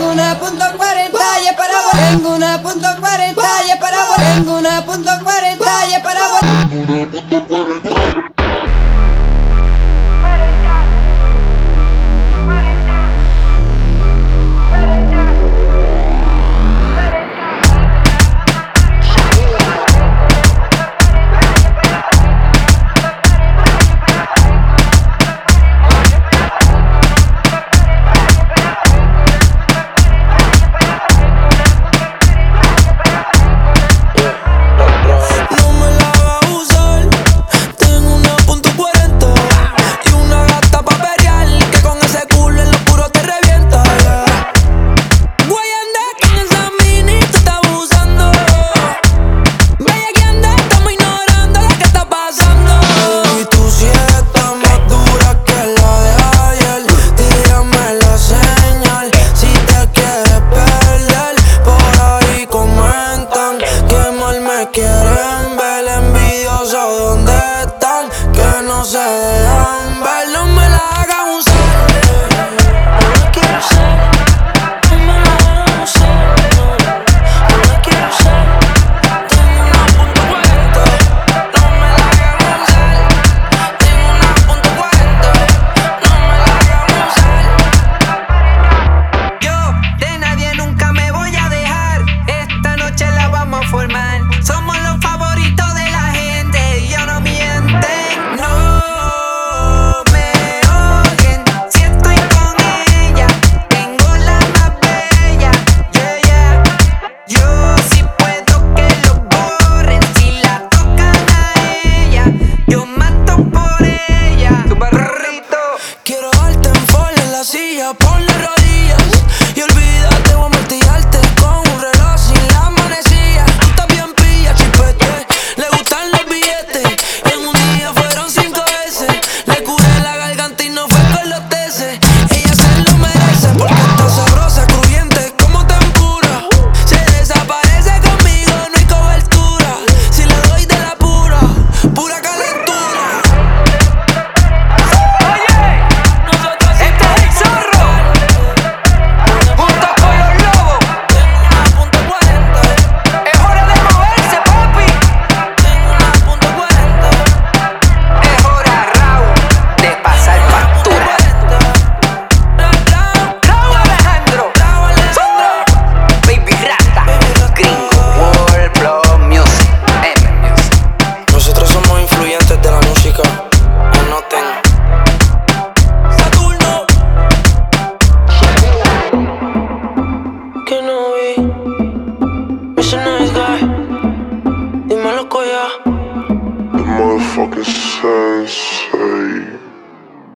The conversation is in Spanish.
una punto 40 y es para vos. Tengo una punto 40 y es para vos. Tengo una punto 40 y es para vos. Quieren ver envidioso dónde están, que no se dejan ver, no me la hagan usar. No la quiero usar, no me la hagan usar. No la quiero usar, tengo una punto 40, no me la hagan usar. Tengo una punto 40, no me la hagan usar. Yo de nadie nunca me voy a dejar, esta noche la vamos a formar. Somos los favoritos de la gente y ellos no mienten. No me odien si estoy con ella. Tengo la más bella, yeah, yeah. Yo sí puedo que lo borren si la tocan a ella. Yo mato por ella. Tu perrito. Quiero darte en fall en la silla, ponle rodillas y olvídate, voy a martillarte con un reloj sin la manecilla. Tú estás bien pilla, chipete, le gustan los billetes. En un día fueron 5 veces, le curé la garganta y no fue con los teces. Ella se lo merece porque está sabrosa, crujiente como tempura. Se desaparece conmigo, no hay cobertura. Si le doy de la pura, pura calentura. Nosotros Este es el zorro, junto con los lobos. tengo una punto 40. Es hora de moverse, papi. Tengo una punto 40. Es hora, Raúl, de pasar factura. Raúl Alejandro, Baby Rasta, Gringo, World Flow Music, M Music. Nosotros somos influyentes de la música. Anoten. Saturno. Que no vi. Mr. Nice Guy. Dímelo, Koya. The motherfucking sensei.